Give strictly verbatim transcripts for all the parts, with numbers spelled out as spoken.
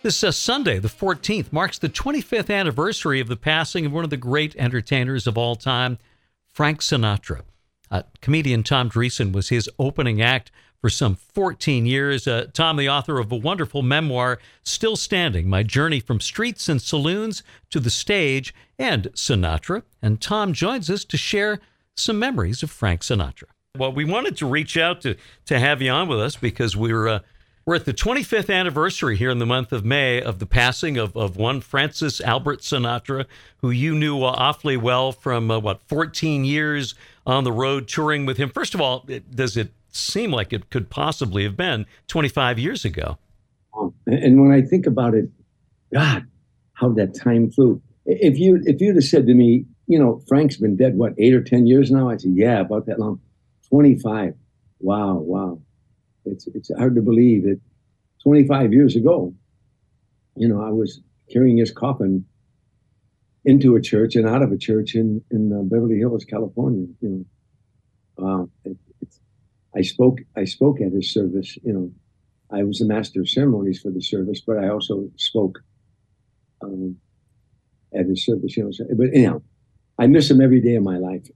This uh, Sunday, the fourteenth, marks the twenty-fifth anniversary of the passing of one of the great entertainers of all time, Frank Sinatra. Uh, comedian Tom Dreesen was his opening act for some fourteen years. Uh, Tom, the author of a wonderful memoir, Still Standing, My Journey from Streets and Saloons to the Stage and Sinatra. And Tom joins us to share some memories of Frank Sinatra. Well, we wanted to reach out to, to have you on with us because we're... Uh, We're at the twenty-fifth anniversary here in the month of May of the passing of, of one Francis Albert Sinatra, who you knew uh, awfully well from, uh, what, fourteen years on the road touring with him. First of all, it, does it seem like it could possibly have been twenty-five years ago? And when I think about it, God, how that time flew. If, you, if you'd have said to me, you know, Frank's been dead, what, eight or ten years now? I'd say, yeah, about that long. twenty-five. Wow, wow. It's it's hard to believe that twenty-five years ago, you know, I was carrying his coffin into a church and out of a church in in uh, Beverly Hills, California. You know, uh, it, it's, I spoke I spoke at his service. You know, I was the master of ceremonies for the service, but I also spoke um, at his service. You know, so, but anyhow, I miss him every day of my life.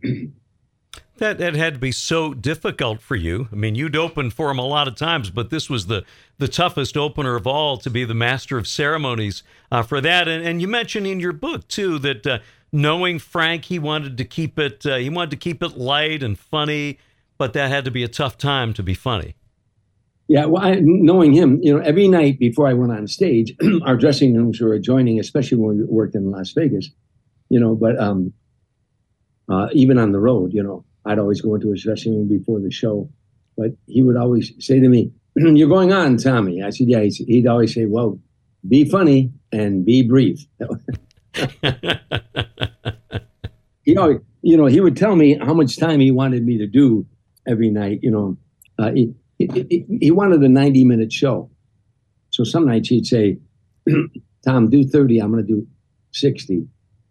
That that had to be so difficult for you. I mean, you'd opened for him a lot of times, but this was the, the toughest opener of all, to be the master of ceremonies uh, for that. And, and you mentioned in your book, too, that uh, knowing Frank, he wanted to keep it uh, he wanted to keep it light and funny, but that had to be a tough time to be funny. Yeah, well, I, knowing him, you know, every night before I went on stage, our dressing rooms were adjoining, especially when we worked in Las Vegas, you know, but um, uh, even on the road, you know, I'd always go into his dressing room before the show, but he would always say to me, "You're going on, Tommy." I said, "Yeah." He'd always say, "Well, be funny and be brief." He always, you know, he would tell me how much time he wanted me to do every night. You know, uh, he, he he wanted a ninety minute show, so some nights he'd say, "Tom, do thirty. I'm going to do sixty,"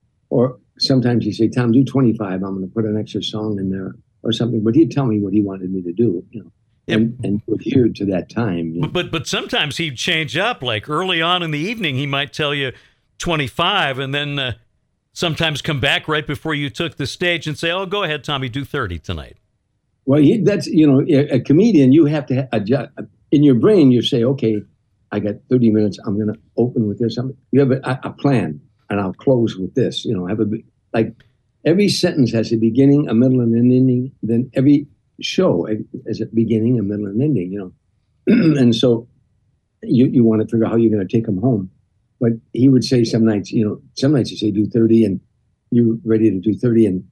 or sometimes he'd say, "Tom, do twenty-five. I'm going to put an extra song in there," or something. But he'd tell me what he wanted me to do, you know, yep. and, and adhere to that time. You know? But but sometimes he'd change up. Like early on in the evening, he might tell you twenty-five, and then uh, sometimes come back right before you took the stage and say, "Oh, go ahead, Tommy, do thirty tonight." Well, he, that's, you know, a, a comedian, you have to adjust. In your brain, you say, "Okay, I got thirty minutes. I'm going to open with this." You have a, a plan. And I'll close with this, you know, have a, like every sentence has a beginning, a middle, and an ending. Then every show has a beginning, a middle, and ending, you know. And so you, you want to figure out how you're going to take them home. But he would say some nights, you know, some nights you say do thirty and you're ready to do thirty. And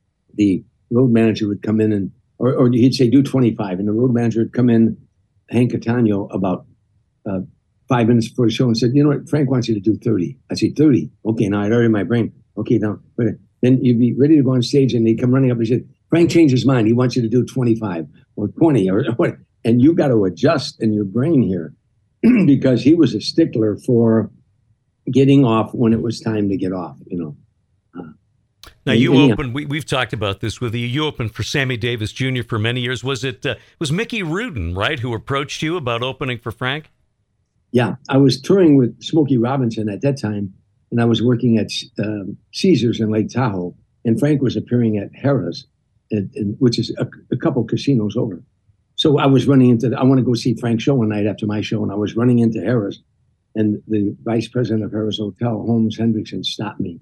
the road manager would come in and, or, or he'd say do twenty-five. And the road manager would come in, Hank Catano, about, uh, five minutes before the show and said, "You know what, Frank wants you to do thirty. I said, thirty? Okay, now I'd already in my brain. Okay, now, wait. Then you'd be ready to go on stage and they'd come running up and say, "Frank changed his mind. He wants you to do twenty-five or twenty or what." And you got to adjust in your brain here because he was a stickler for getting off when it was time to get off, you know. Uh, now you and, opened, we, we've talked about this with you, you opened for Sammy Davis Junior for many years. Was it, uh, was Mickey Rudin, right, who approached you about opening for Frank? Yeah, I was touring with Smokey Robinson at that time, and I was working at um, Caesars in Lake Tahoe, and Frank was appearing at Harrah's, and, and, which is a, a couple casinos over. So I was running into, the, I want to go see Frank's show one night after my show, and I was running into Harrah's, and the vice president of Harrah's Hotel, Holmes Hendrickson, stopped me.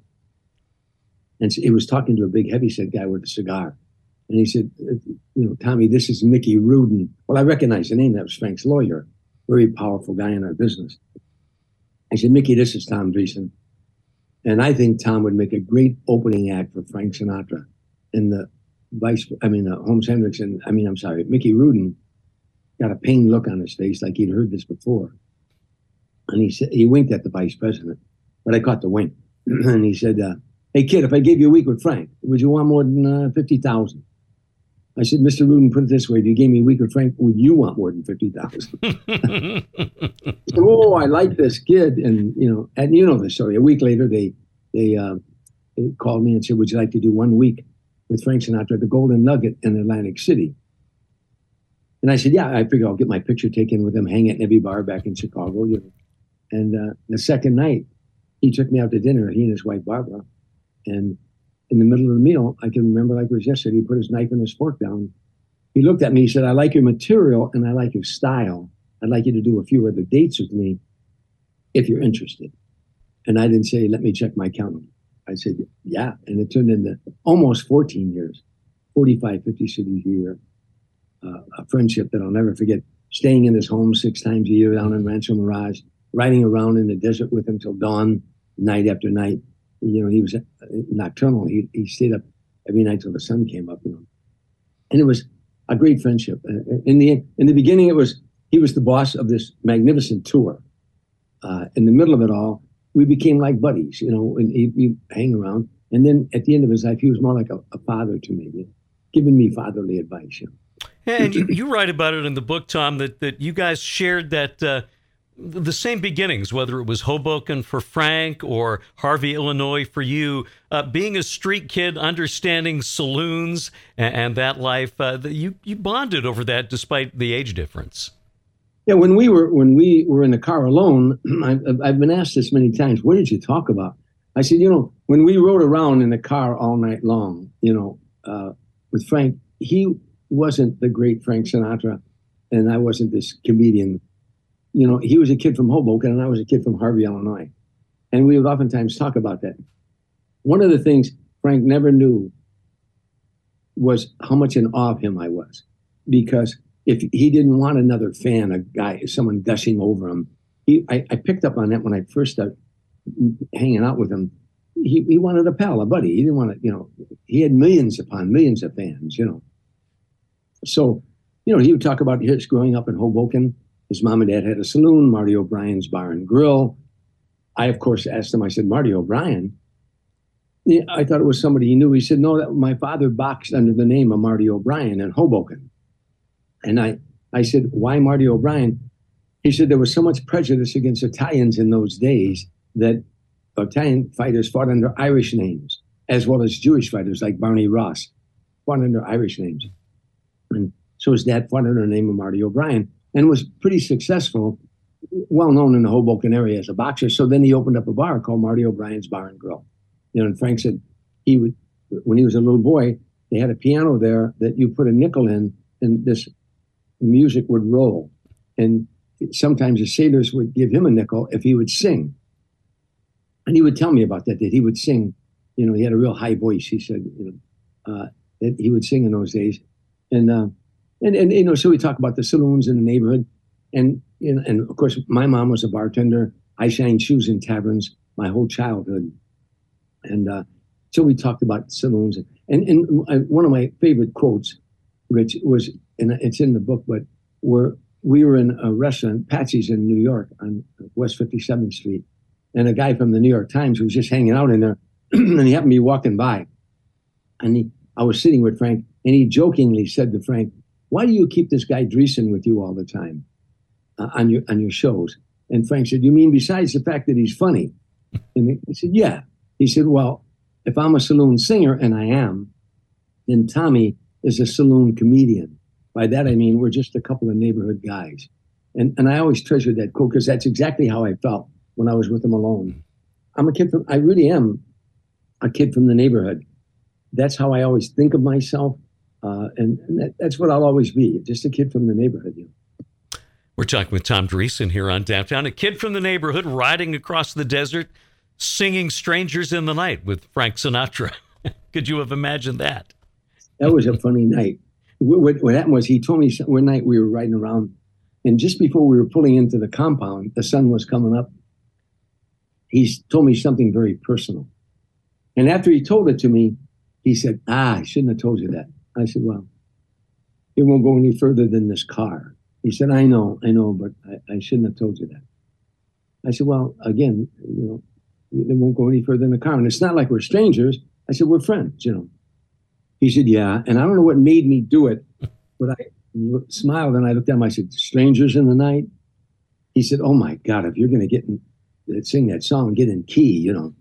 And he was talking to a big heavyset guy with a cigar. And he said, "You know, Tommy, this is Mickey Rudin." Well, I recognized the name. That was Frank's lawyer. Very powerful guy in our business. I said, "Mickey, this is Tom Dreesen. And I think Tom would make a great opening act for Frank Sinatra." And the vice, I mean, uh, Holmes Hendrickson, I mean, I'm sorry, Mickey Rudin got a pained look on his face like he'd heard this before. And he said, he winked at the vice president, but I caught the wink. And he said, uh, "Hey, kid, if I gave you a week with Frank, would you want more than uh, fifty thousand? I said, "Mister Rudin, put it this way. If you gave me a week with Frank, would you want more than fifty thousand? "Oh, I like this kid." And, you know, and you know the story. A week later, they, they, uh, they called me and said, "Would you like to do one week with Frank Sinatra at the Golden Nugget in Atlantic City?" And I said, "Yeah, I figure I'll get my picture taken with him, hang it in every bar back in Chicago, you know." And uh, the second night, he took me out to dinner, he and his wife, Barbara. And in the middle of the meal, I can remember like it was yesterday, he put his knife and his fork down. He looked at me, he said, I like your material and I like your style. I'd like you to do a few other dates with me if you're interested. And I didn't say, let me check my calendar. I said, yeah. And it turned into almost fourteen years, forty-five, fifty cities a year, uh, a friendship that I'll never forget. Staying in his home six times a year down in Rancho Mirage, riding around in the desert with him till dawn, night after night. You know, he was nocturnal. He, he stayed up every night till the sun came up, you know. And it was a great friendship. In the, in the beginning, it was, he was the boss of this magnificent tour. Uh, in the middle of it all, we became like buddies, you know, and he, we hang around. And then at the end of his life, he was more like a, a father to me, you know, giving me fatherly advice. You know. Yeah, and you, you write about it in the book, Tom, that, that you guys shared that uh, the same beginnings, whether it was Hoboken for Frank or Harvey, Illinois for you, uh, being a street kid, understanding saloons and, and that life, uh, you, you bonded over that despite the age difference. Yeah, when we were when we were in the car alone, I've, I've been asked this many times. What did you talk about? I said, you know, when we rode around in the car all night long, you know, uh, with Frank, he wasn't the great Frank Sinatra, and I wasn't this comedian. You know, he was a kid from Hoboken, and I was a kid from Harvey, Illinois, and we would oftentimes talk about that. One of the things Frank never knew was how much in awe of him I was, because if he didn't want another fan, a guy, someone gushing over him, he, I, I picked up on that when I first started hanging out with him. He, he wanted a pal, a buddy. He didn't want to, you know, he had millions upon millions of fans, you know. So, you know, he would talk about his growing up in Hoboken. His mom and dad had a saloon, Marty O'Brien's Bar and Grill. I, of course, asked him, I said, Marty O'Brien? Yeah, I thought it was somebody he knew. He said, no, that my father boxed under the name of Marty O'Brien in Hoboken. And I, I said, why Marty O'Brien? He said there was so much prejudice against Italians in those days that Italian fighters fought under Irish names, as well as Jewish fighters like Barney Ross fought under Irish names. And so his dad fought under the name of Marty O'Brien and was pretty successful, well known in the Hoboken area as a boxer. So then he opened up a bar called Marty O'Brien's Bar and Grill. You know, and Frank said he would, when he was a little boy, they had a piano there that you put a nickel in, and this music would roll. And sometimes the sailors would give him a nickel if he would sing. And he would tell me about that, that he would sing. You know, he had a real high voice. He said, you know, uh, that he would sing in those days. And, uh, and, and, you know, so we talk about the saloons in the neighborhood. And, and, and of course, my mom was a bartender. I shined shoes in taverns my whole childhood. And uh, so we talked about saloons. And, and one of my favorite quotes, Rich, was, and it's in the book, but where we were in a restaurant, Patsy's in New York on West fifty-seventh Street. And a guy from the New York Times who was just hanging out in there, and he happened to be walking by. And he, I was sitting with Frank, and he jokingly said to Frank, why do you keep this guy Dreesen with you all the time uh, on your on your shows? And Frank said, you mean besides the fact that he's funny? And he said, yeah. He said, well, if I'm a saloon singer, and I am, then Tommy is a saloon comedian. By that, I mean, we're just a couple of neighborhood guys. And and I always treasured that quote because that's exactly how I felt when I was with him alone. I'm a kid from, I really am a kid from the neighborhood. That's how I always think of myself. Uh, and and that, that's what I'll always be, just a kid from the neighborhood. You know? We're talking with Tom Dreesen here on Downtown, a kid from the neighborhood riding across the desert, singing Strangers in the Night with Frank Sinatra. Could you have imagined that? That was a funny night. What, what happened was he told me one night we were riding around, and just before we were pulling into the compound, the sun was coming up. He told me something very personal. And after he told it to me, he said, ah, I shouldn't have told you that. I said, well, it won't go any further than this car. He said, I know, I know, but I, I shouldn't have told you that. I said, well, again, you know, it won't go any further than the car. And it's not like we're strangers. I said, we're friends, you know. He said, yeah. And I don't know what made me do it, but I smiled and I looked at him. I said, Strangers in the Night? He said, oh my God, if you're going to get in, sing that song, get in key, you know.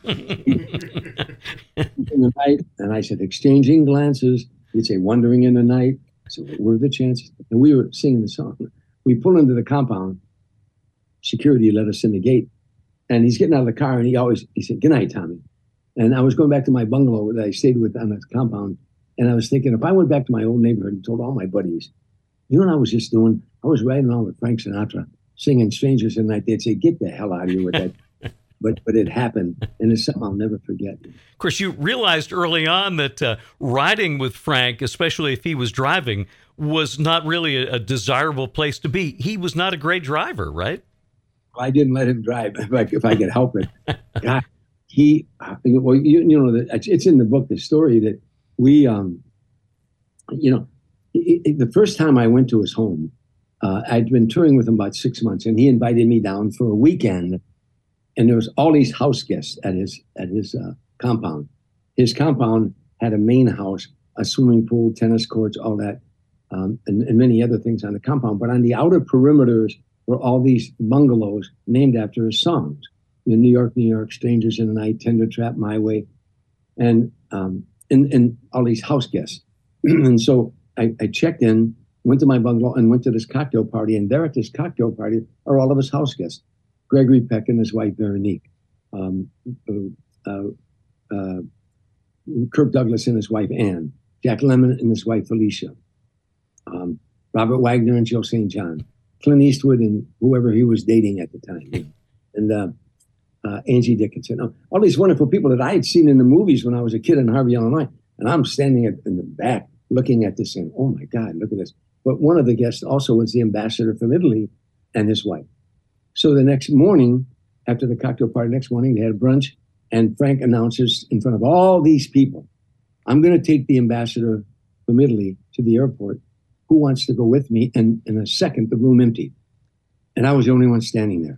In the night, and I said, exchanging glances. He'd say, wandering in the night. I said, what were the chances? And we were singing the song. We pull into the compound. security let us in the gate. And he's getting out of the car, and he always, he said, "Good night, Tommy." And I was going back to my bungalow that I stayed with on the compound. And I was thinking, if I went back to my old neighborhood and told all my buddies, you know what I was just doing? I was riding around with Frank Sinatra singing Strangers in the Night. They'd say, "Get the hell out of here with that." But but it happened, and it's something I'll never forget. Of course, you realized early on that uh, riding with Frank, especially if he was driving, was not really a, a desirable place to be. He was not a great driver, right? I didn't let him drive if I, if I could help it. God, he, well, you, you know, it's in the book, the story that we, um, you know, it, it, the first time I went to his home, uh, I'd been touring with him about six months, and he invited me down for a weekend. And there was all these house guests at his at his uh, compound. His compound had a main house, a swimming pool, tennis courts, all that, um, and, and many other things on the compound. But on the outer perimeters were all these bungalows named after his songs. You know, New York, New York, Strangers in the Night, Tender Trap, My Way, and um, and, and all these house guests. And so I, I checked in, went to my bungalow, and went to this cocktail party. And there at this cocktail party are all of his house guests. Gregory Peck and his wife, Veronique. Um, uh, uh, Kirk Douglas and his wife, Ann. Jack Lemmon and his wife, Felicia. Um, Robert Wagner and Joe Saint John. Clint Eastwood and whoever he was dating at the time. You know. And uh, uh, Angie Dickinson. Uh, all these wonderful people that I had seen in the movies when I was a kid in Harvey, Illinois. And I'm standing at, in the back looking at this saying, "Oh my God, look at this." But one of the guests also was the ambassador from Italy and his wife. So the next morning, after the cocktail party, next morning, they had a brunch, and Frank announces in front of all these people, "I'm going to take the ambassador from Italy to the airport. Who wants to go with me?" And in a second, the room emptied. And I was the only one standing there.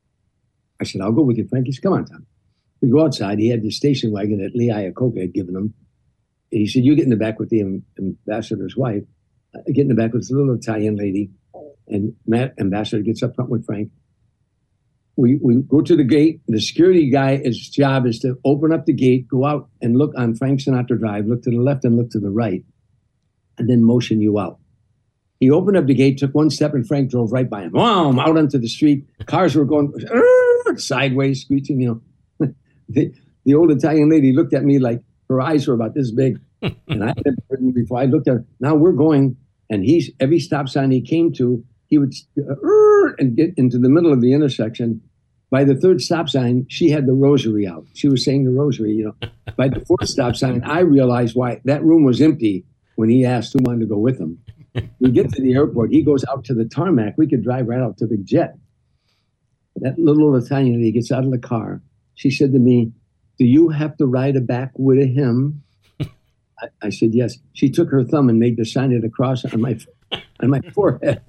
I said, "I'll go with you, Frank." He said, "Come on, Tom." We go outside. He had the station wagon that Lee Iacocca had given him. And he said, "You get in the back with the ambassador's wife. I get in the back with this little Italian lady." And Matt, ambassador, gets up front with Frank. We, we go to the gate. The security guy, his job is to open up the gate, go out and look on Frank Sinatra Drive, look to the left and look to the right, and then motion you out. He opened up the gate, took one step, and Frank drove right by him. Wow, out onto the street. Cars were going sideways, screeching, you know. the, the old Italian lady looked at me like her eyes were about this big. And I had never heard him before. I looked at her. Now we're going, and he's every stop sign he came to, he would uh, and get into the middle of the intersection. By the third stop sign, she had the rosary out. She was saying the rosary, you know. By the fourth stop sign, I realized why that room was empty when he asked who wanted to go with him. We get to the airport. He goes out to the tarmac. We could drive right out to the jet. That little Italian lady gets out of the car. She said to me, "Do you have to ride a back with a hymn?" I, I said, "Yes." She took her thumb and made the sign of the cross on my on my forehead.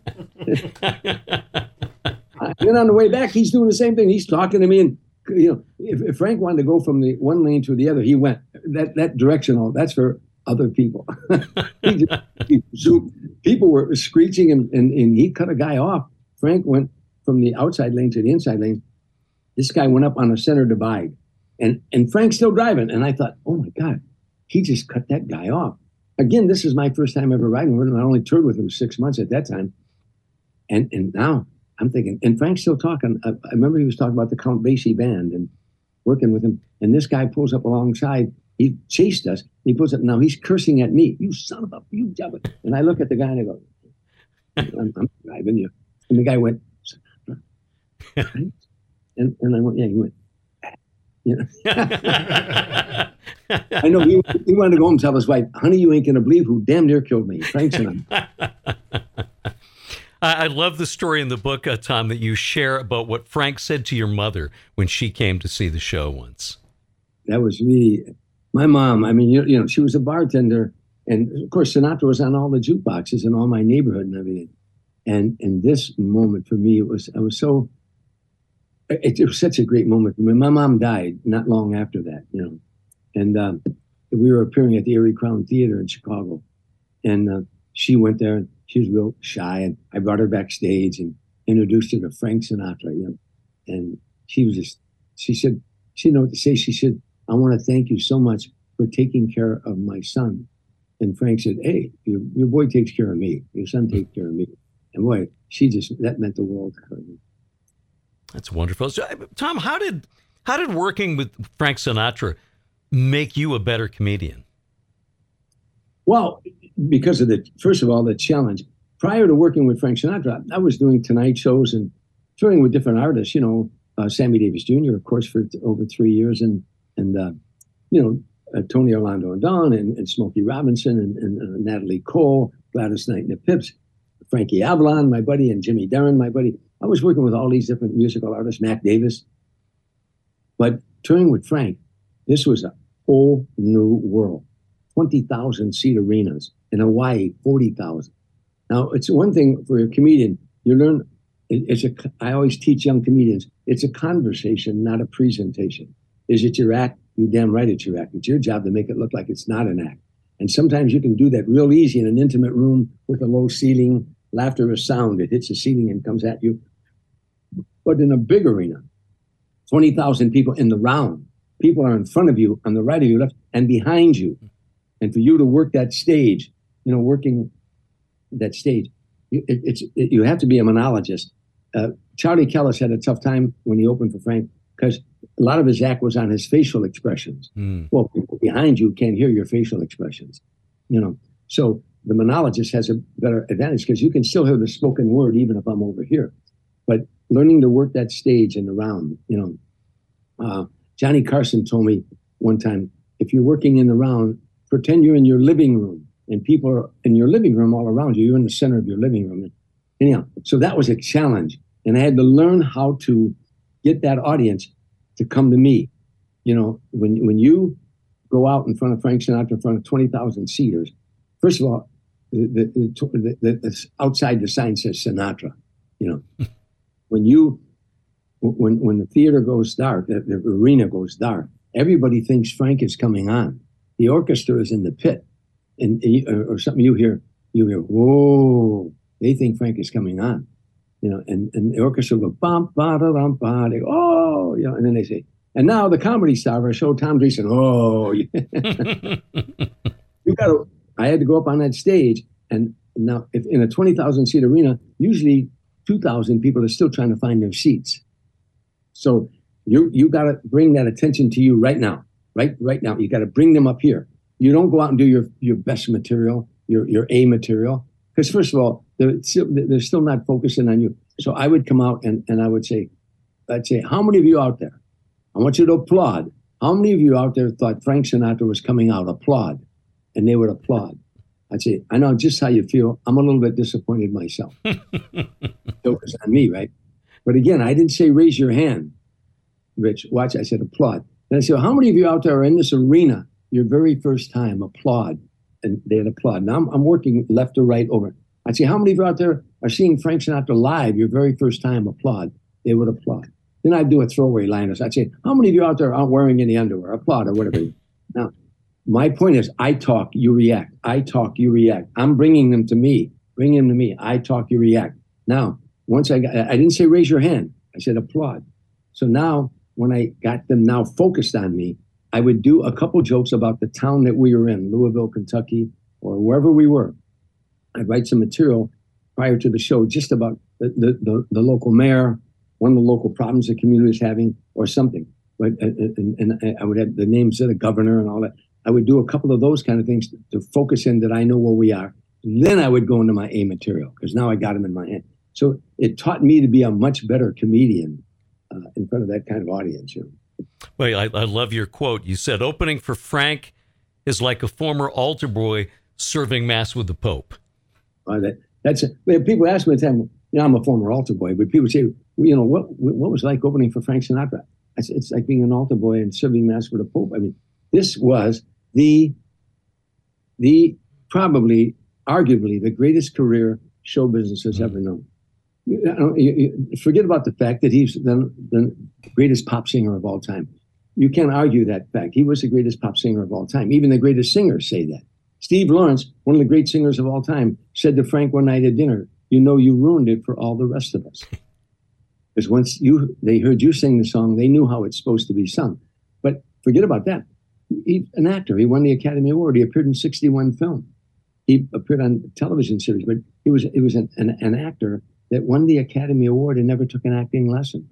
And then on the way back, he's doing the same thing. He's talking to me, and you know, if, if Frank wanted to go from the one lane to the other, he went that that directional. That's for other people. he just, he zoomed. People were screeching, and, and and he cut a guy off. Frank went from the outside lane to the inside lane. This guy went up on a center divide, and and Frank's still driving. And I thought, oh my God, he just cut that guy off. Again, this is my first time ever riding with him. I only toured with him six months at that time, and and now. I'm thinking, and Frank's still talking. I, I remember he was talking about the Count Basie band and working with him. And this guy pulls up alongside. He chased us. He pulls up. Now he's cursing at me. "You son of a, you job." And I look at the guy and I go, I'm, I'm driving you. And the guy went, and, and I went, yeah, he went, you know. I know he, he wanted to go home and tell his wife, "Honey, you ain't going to believe who damn near killed me. Frank's and I." I love the story in the book, uh, Tom, that you share about what Frank said to your mother when she came to see the show once. That was really, my mom, I mean, you, you know, she was a bartender. And of course, Sinatra was on all the jukeboxes in all my neighborhood and everything. And and this moment for me, it was, I was so, it, it was such a great moment for me. My mom died not long after that, you know. And um, we were appearing at the Erie Crown Theater in Chicago. And uh, she went there, and she was real shy, and I brought her backstage and introduced her to Frank Sinatra, you know. And she was just, she said, she didn't know what to say. She said, "I want to thank you so much for taking care of my son." And Frank said, "Hey, your, your boy takes care of me. Your son takes care of me." And boy, she just, that meant the world to her. That's wonderful. So, Tom, how did how did working with Frank Sinatra make you a better comedian? Well, because of the, first of all, the challenge. Prior to working with Frank Sinatra, I was doing Tonight shows and touring with different artists, you know, uh, Sammy Davis Junior, of course, for th- over three years, and, and uh, you know, uh, Tony Orlando and Don, and, and Smokey Robinson, and, and uh, Natalie Cole, Gladys Knight and the Pips, Frankie Avalon, my buddy, and Jimmy Darren, my buddy. I was working with all these different musical artists, Mac Davis. But touring with Frank, this was a whole new world. twenty thousand seat arenas. In Hawaii, forty thousand. Now, it's one thing for a comedian, you learn, it's a, I always teach young comedians, it's a conversation, not a presentation. Is it your act? You're damn right it's your act. It's your job to make it look like it's not an act. And sometimes you can do that real easy in an intimate room with a low ceiling. Laughter is sound. It hits the ceiling and comes at you. But in a big arena, twenty thousand people in the round, people are in front of you, on the right of you, left, and behind you. And for you to work that stage, you know, working that stage, it, it's it, you have to be a monologist. Uh, Charlie Kellis had a tough time when he opened for Frank because a lot of his act was on his facial expressions. Mm. Well, people behind you can't hear your facial expressions, you know. So the monologist has a better advantage because you can still hear the spoken word even if I'm over here. But learning to work that stage and around, you know, uh, Johnny Carson told me one time, if you're working in the round, pretend you're in your living room and people are in your living room all around you. You're in the center of your living room. Anyhow, so that was a challenge. And I had to learn how to get that audience to come to me. You know, when when you go out in front of Frank Sinatra, in front of twenty thousand seaters, first of all, the, the, the, the, the outside the sign says Sinatra. You know, when you when when the theater goes dark, the, the arena goes dark, everybody thinks Frank is coming on. The orchestra is in the pit, and or, or something you hear, you hear, whoa! They think Frank is coming on, you know, and, and the orchestra will go bum ba da dum ba. They go, oh, you know, and then they say, and now the comedy star of our show, Tom Dreesen. Oh, you got to. I had to go up on that stage, and now if in a twenty thousand seat arena, usually two thousand people are still trying to find their seats. So you you got to bring that attention to you right now. Right, right now, you got to bring them up here. You don't go out and do your, your best material, your your A material, because first of all, they're still, they're still not focusing on you. So I would come out and, and I would say, I'd say, how many of you out there? I want you to applaud. How many of you out there thought Frank Sinatra was coming out? Applaud, and they would applaud. I'd say, I know just how you feel. I'm a little bit disappointed myself. Joke is on me, right? But again, I didn't say raise your hand, Rich. Watch, I said applaud. And I said, well, how many of you out there are in this arena your very first time? Applaud. And they'd applaud. Now I'm, I'm working left to right over. I'd say, how many of you out there are seeing Frank Sinatra live your very first time? Applaud. They would applaud. Then I'd do a throwaway line. I'd say, how many of you out there aren't wearing any underwear? Applaud or whatever. Now, my point is, I talk, you react. I talk, you react. I'm bringing them to me. Bring them to me. I talk, you react. Now, once I got, I didn't say raise your hand. I said applaud. So now, when I got them now focused on me, I would do a couple jokes about the town that we were in, Louisville, Kentucky, or wherever we were. I'd write some material prior to the show just about the, the, the, the local mayor, one of the local problems the community is having, or something. But, and, and I would have the names of the governor and all that. I would do a couple of those kind of things to, to focus in that I know where we are. Then I would go into my A material, because now I got them in my hand. So it taught me to be a much better comedian Uh, in front of that kind of audience. You know. Well, I, I love your quote. You said, opening for Frank is like a former altar boy serving mass with the Pope. Uh, that, that's a, people ask me all the time, you know, I'm a former altar boy, but people say, well, you know, what what was it like opening for Frank Sinatra? I said, it's like being an altar boy and serving mass with the Pope. I mean, this was the, the probably, arguably, the greatest career show business has mm-hmm. ever known. You, you, forget about the fact that he's the, the greatest pop singer of all time. You can't argue that fact. He was the greatest pop singer of all time. Even the greatest singers say that. Steve Lawrence, one of the great singers of all time, said to Frank one night at dinner, you know, you ruined it for all the rest of us. Because once you they heard you sing the song, they knew how it's supposed to be sung. But forget about that. He's an actor. He won the Academy Award. He appeared in sixty-one films. He appeared on television series, but he was, he was an, an, an actor that won the Academy Award and never took an acting lesson.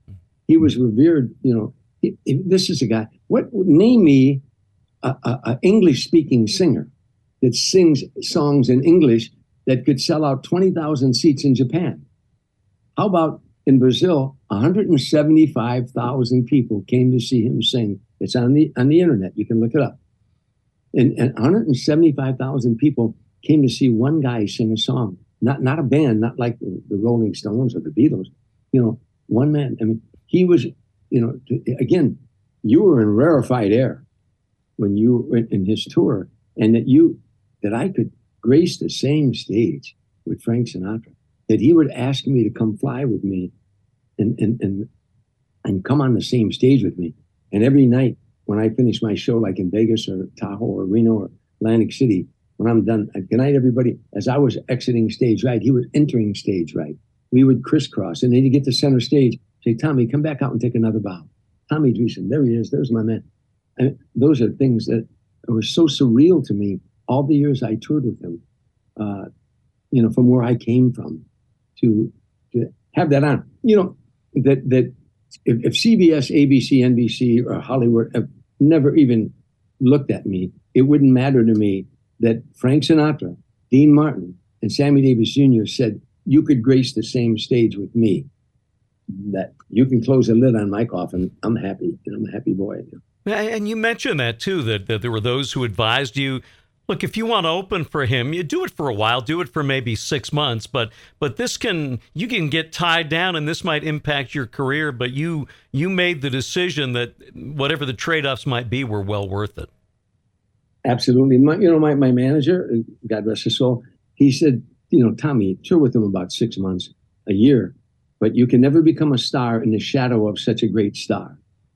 He was revered. You know, he, he, this is a guy. What name me a, a, a English-speaking singer that sings songs in English that could sell out twenty thousand seats in Japan? How about in Brazil, one hundred seventy-five thousand people came to see him sing. It's on the on the internet. You can look it up. And, and one hundred seventy-five thousand people came to see one guy sing a song. Not not a band, not like the, the Rolling Stones or the Beatles. You know, one man. I mean, he was, you know, again, you were in rarefied air when you were in his tour, and that you, that I could grace the same stage with Frank Sinatra, that he would ask me to come fly with me and, and, and, and come on the same stage with me. And every night when I finish my show, like in Vegas or Tahoe or Reno or Atlantic City, when I'm done, good night, everybody. As I was exiting stage right, he was entering stage right. We would crisscross, and then you get to center stage, say, Tommy, come back out and take another bow. Tommy Dreesen, there he is, there's my man. And those are things that were so surreal to me all the years I toured with him, uh, you know, from where I came from to, to have that on. You know, that that if, if C B S, A B C, N B C, or Hollywood have never even looked at me, it wouldn't matter to me that Frank Sinatra, Dean Martin, and Sammy Davis Junior said, you could grace the same stage with me. That you can close the lid on my coffin. I'm happy. I'm a happy boy. And you mentioned that, too, that, that there were those who advised you, look, if you want to open for him, you do it for a while, do it for maybe six months, but but this can, you can get tied down and this might impact your career, but you you made the decision that whatever the trade-offs might be were well worth it. Absolutely. My, you know, my, my manager, God rest his soul, he said, you know, Tommy, tour with him about six months, a year, but you can never become a star in the shadow of such a great star.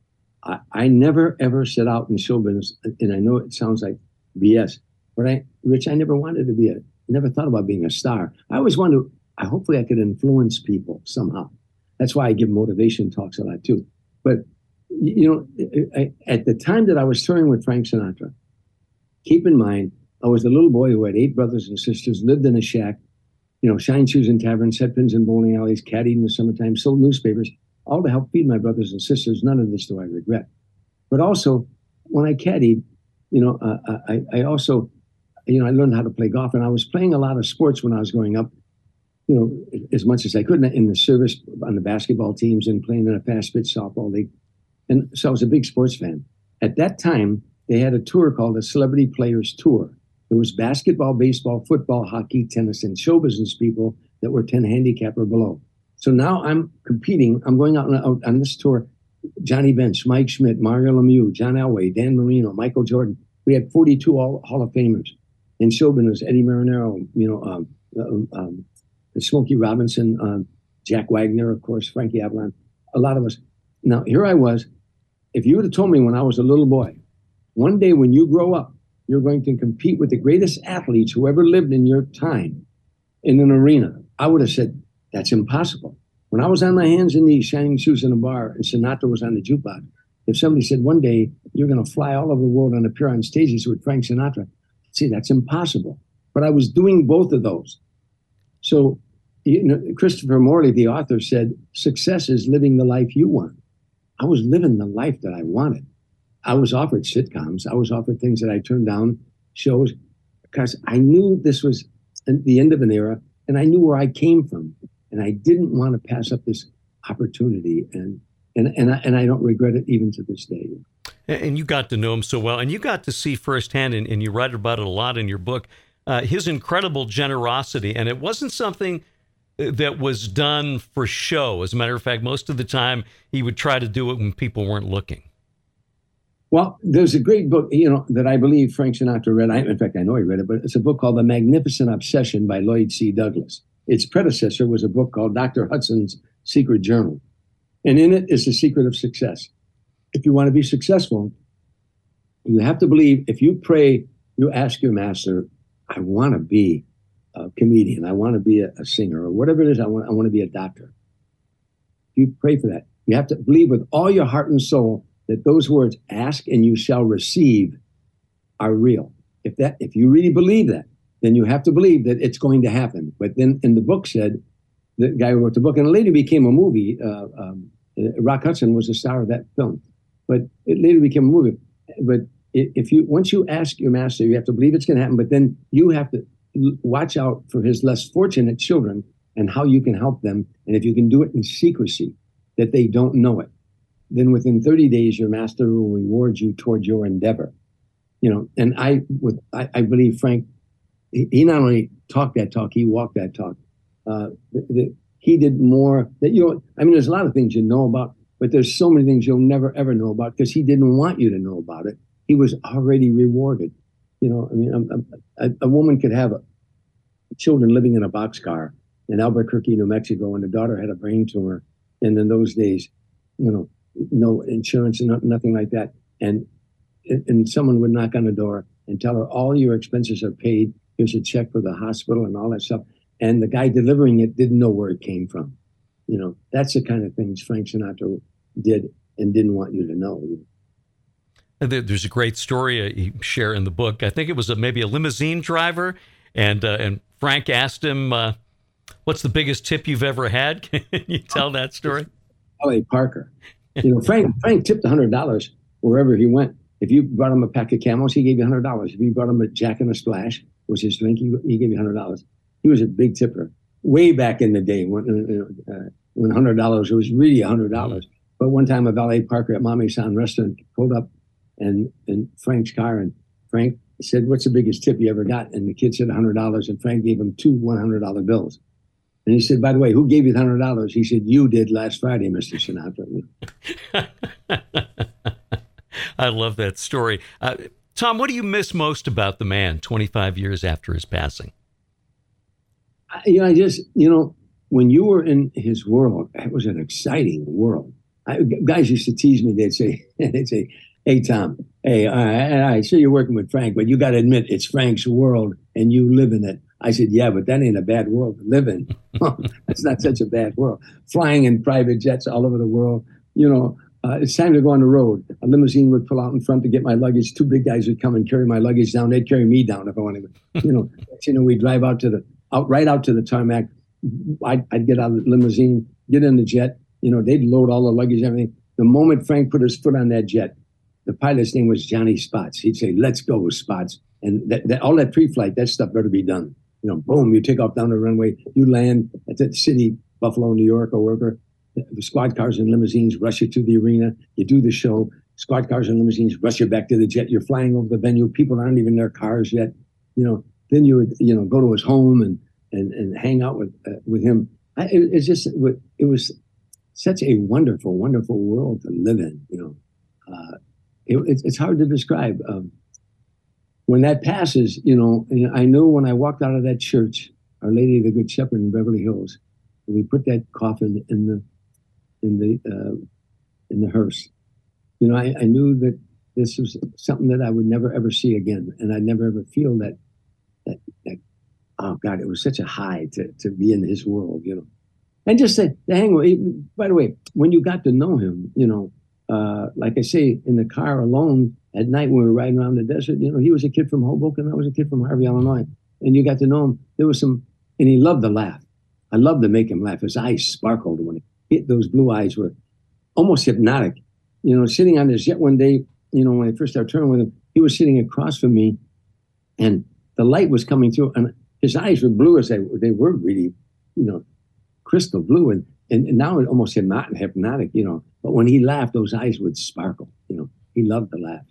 I, I never, ever set out in show business, and I know it sounds like B S, but I, Rich, I never wanted to be a, never thought about being a star. I always wanted to, I, hopefully I could influence people somehow. That's why I give motivation talks a lot too. But, you know, I, at the time that I was touring with Frank Sinatra, keep in mind, I was a little boy who had eight brothers and sisters, lived in a shack, you know, shined shoes in taverns, set pins in bowling alleys, caddied in the summertime, sold newspapers, all to help feed my brothers and sisters. None of this do I regret. But also, when I caddied, you know, uh, I, I also, you know, I learned how to play golf, and I was playing a lot of sports when I was growing up, you know, as much as I could in the service on the basketball teams and playing in a fast pitch softball league. And so I was a big sports fan. At that time, they had a tour called the Celebrity Players Tour. There was basketball, baseball, football, hockey, tennis, and show business people that were ten handicap or below. So now I'm competing. I'm going out on, out on this tour. Johnny Bench, Mike Schmidt, Mario Lemieux, John Elway, Dan Marino, Michael Jordan. We had forty-two Hall, Hall of Famers. In show business, Eddie Marinero, you know, um, um, um, Smokey Robinson, um, Jack Wagner, of course, Frankie Avalon, a lot of us. Now, here I was. If you would have told me when I was a little boy, one day when you grow up, you're going to compete with the greatest athletes who ever lived in your time in an arena, I would have said, that's impossible. When I was on my hands and knees shining shoes in a bar and Sinatra was on the jukebox, if somebody said one day you're going to fly all over the world and appear on stages with Frank Sinatra, see, that's impossible. But I was doing both of those. So, you know, Christopher Morley, the author, said, success is living the life you want. I was living the life that I wanted. I was offered sitcoms. I was offered things that I turned down, shows, because I knew this was the end of an era, and I knew where I came from, and I didn't want to pass up this opportunity, and and and I, and I don't regret it even to this day. And you got to know him so well, and you got to see firsthand, and, and you write about it a lot in your book, uh, his incredible generosity, and it wasn't something that was done for show. As a matter of fact, most of the time he would try to do it when people weren't looking. Well, there's a great book, you know, that I believe Frank Sinatra read. I, in fact, I know he read it, but it's a book called The Magnificent Obsession by Lloyd C. Douglas. Its predecessor was a book called Doctor Hudson's Secret Journal. And in it is the secret of success. If you want to be successful, you have to believe, if you pray, you ask your master, I want to be a comedian, I want to be a, a singer, or whatever it is, I want, I want to be a doctor. You pray for that. You have to believe with all your heart and soul that those words, ask and you shall receive, are real. If that, if you really believe that, then you have to believe that it's going to happen. But then in the book said, the guy who wrote the book, and it later became a movie, uh, um, Uh, Rock Hudson was the star of that film, but it later became a movie. But if you once you ask your master, you have to believe it's going to happen. But then you have to watch out for his less fortunate children and how you can help them. And if you can do it in secrecy, that they don't know it, then within thirty days, your master will reward you toward your endeavor. You know, and I, with I, I believe Frank, he, he not only talked that talk, he walked that talk. Uh, the, the, he did more that you know. I mean, there's a lot of things you know about, but there's so many things you'll never ever know about because he didn't want you to know about it. He was already rewarded. You know, I mean, a, a, a woman could have a, children living in a boxcar in Albuquerque, New Mexico, and the daughter had a brain tumor. And in those days, you know, no insurance and no, nothing like that. And and someone would knock on the door and tell her all your expenses are paid. Here's a check for the hospital and all that stuff. And the guy delivering it didn't know where it came from. You know, that's the kind of things Frank Sinatra did and didn't want you to know. There's a great story you share in the book. I think it was a, maybe a limousine driver, and uh, and Frank asked him, uh, "What's the biggest tip you've ever had?" Can you tell that story? L A Parker. You know, Frank Frank tipped one hundred dollars wherever he went. If you brought him a pack of Camels, he gave you one hundred dollars. If you brought him a Jack and a Splash, was his drink, he, he gave you one hundred dollars. He was a big tipper. Way back in the day when uh, when one hundred dollars was really one hundred dollars. Mm-hmm. But one time a valet Parker at Mame San restaurant pulled up and in Frank's car, and Frank said, "What's the biggest tip you ever got?" And the kid said one hundred dollars, and Frank gave him two one hundred dollar bills. And he said, "By the way, who gave you the one hundred dollars? He said, "You did last Friday, Mister Sinatra." I love that story. Uh, Tom, what do you miss most about the man twenty-five years after his passing? I, you know, I just, you know, when you were in his world, it was an exciting world. I, guys used to tease me. They'd say, they'd say, "Hey, Tom, hey, I, I sure you're working with Frank, but you got to admit it's Frank's world and you live in it." I said, "Yeah, but that ain't a bad world to live in." That's not such a bad world. Flying in private jets all over the world, you know, uh, it's time to go on the road. A limousine would pull out in front to get my luggage. Two big guys would come and carry my luggage down. They'd carry me down if I wanted to. You know, you know, we drive out to the, out right out to the tarmac. I'd, I'd get out of the limousine, get in the jet. You know, they'd load all the luggage, everything. The moment Frank put his foot on that jet, the pilot's name was Johnny Spots. He'd say, "Let's go, Spots." And that, that all that pre-flight, that stuff better be done. You know, boom, you take off down the runway, you land at the city, Buffalo, New York, or wherever. The squad cars and limousines rush you to the arena. You do the show. Squad cars and limousines rush you back to the jet. You're flying over the venue. People aren't even in their cars yet. You know, then you would, you know, go to his home and and, and hang out with uh, with him. I, it, it's just, it was such a wonderful, wonderful world to live in. You know, uh, it, it's, it's hard to describe. Um, When that passes, you know, I know when I walked out of that church, Our Lady of the Good Shepherd in Beverly Hills, we put that coffin in the in the uh, in the hearse. You know, I, I knew that this was something that I would never ever see again, and I'd never ever feel that that that. Oh God, it was such a high to to be in his world, you know, and just to, to hang with. By the way, when you got to know him, you know, uh, like I say, in the car alone. At night when we were riding around the desert, you know, he was a kid from Hoboken. I was a kid from Harvey, Illinois. And you got to know him. There was some, and he loved to laugh. I loved to make him laugh. His eyes sparkled when he hit. Those blue eyes were almost hypnotic. You know, sitting on this jet one day, you know, when I first started touring with him, he was sitting across from me and the light was coming through and his eyes were blue as they, they were really, you know, crystal blue. And, and, and now it almost hypnotic, hypnotic, you know, but when he laughed, those eyes would sparkle, you know. He loved to laugh.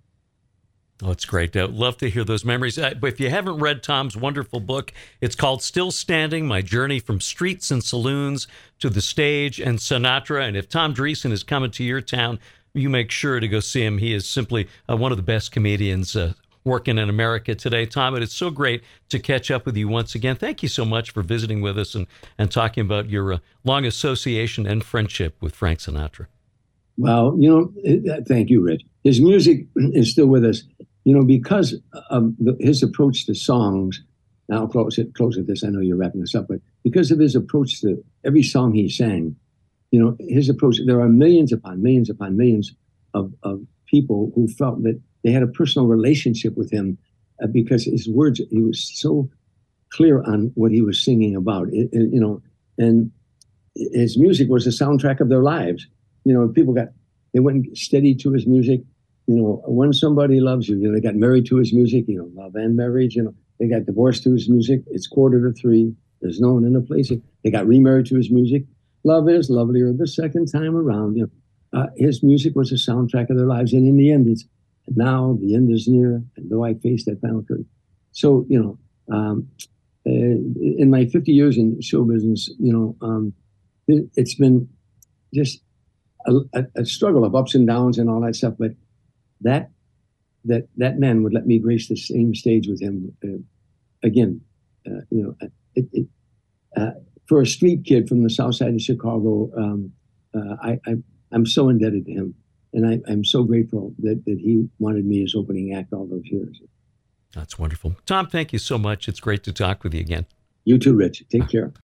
Oh, it's great. I'd love to hear those memories. Uh, but if you haven't read Tom's wonderful book, it's called Still Standing, My Journey from Streets and Saloons to the Stage and Sinatra. And if Tom Dreesen is coming to your town, you make sure to go see him. He is simply uh, one of the best comedians uh, working in America today. Tom, it is so great to catch up with you once again. Thank you so much for visiting with us and, and talking about your uh, long association and friendship with Frank Sinatra. Well, you know, thank you, Rich. His music is still with us, you know, because of the, his approach to songs. Now, I'll close it, close with this. I know you're wrapping this up, but because of his approach to every song he sang, you know, his approach, there are millions upon millions upon millions of, of people who felt that they had a personal relationship with him uh, because his words, he was so clear on what he was singing about, it, it, you know, and his music was the soundtrack of their lives. You know, people got, they went steady to his music. You know, When Somebody Loves You, you know, they got married to his music, you know, love and marriage, you know, they got divorced to his music. It's quarter to three. There's no one in the place. They got remarried to his music. Love is lovelier the second time around. You know, uh, his music was the soundtrack of their lives. And in the end, it's now the end is near, and though I face that final curtain. So, you know, um, uh, in my fifty years in show business, you know, um, it, it's been just a, a, a struggle of ups and downs and all that stuff. But that that that man would let me grace the same stage with him uh, again. Uh, you know, it, it, uh, for a street kid from the south side of Chicago, um, uh, I, I I'm so indebted to him, and I, I'm so grateful that that he wanted me as opening act all those years. That's wonderful, Tom. Thank you so much. It's great to talk with you again. You too, Rich. Take care.